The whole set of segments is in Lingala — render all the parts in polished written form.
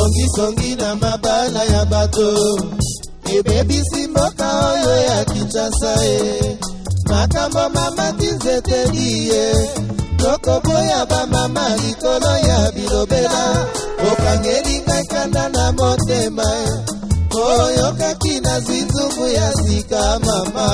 songi na mabala ya bato ebebisi mboka oyo ya Kinshasa makambo mama tinzeteli tokoboya bamama likolo ya bilobela okangeli ngai kanda na motema oyokaki na zinzungu ya sika mama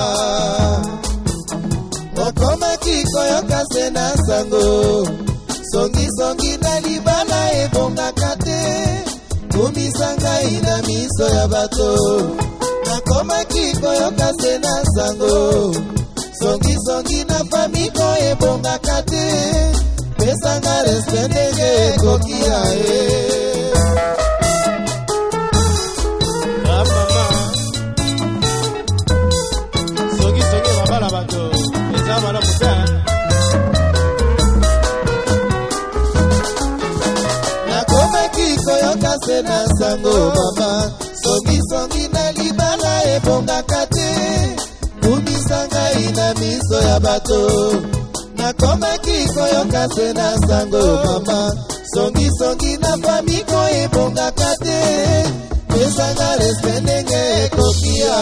okomaki koyoka se na sango songi na libala ebongaka te kumisa ngai na miso ya bato nakomaki koyoka se na sango songi na famiko ebongaka te pesanga respect ndenge ekoki ya mama songi babala bato eza mala muta nakomaki koyoka se na sango mama songi na libala ebongaka te kumisa ngai na miso ya bato nakomaki koyoka se na sango mama songi na famiko ebongaka te pesanga respect ndenge ekoki ya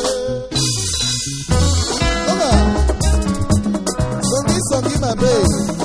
songi mabe